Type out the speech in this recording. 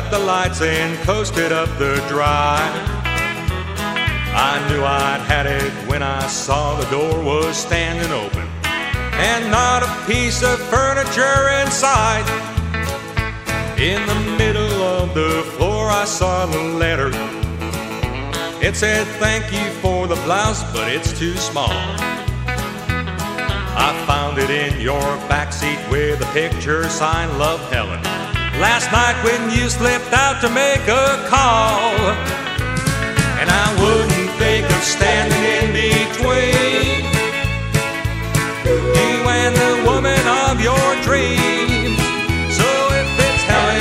up the lights and coasted up the drive. I knew I'd had it when I saw the door was standing open and not a piece of furniture inside. In the middle of the floor I saw the letter. It said, "Thank you for the blouse, but it's too small." I found it in your backseat with a picture signed, "Love, Helen," last night when you slipped out to make a call. And I wouldn't think of staying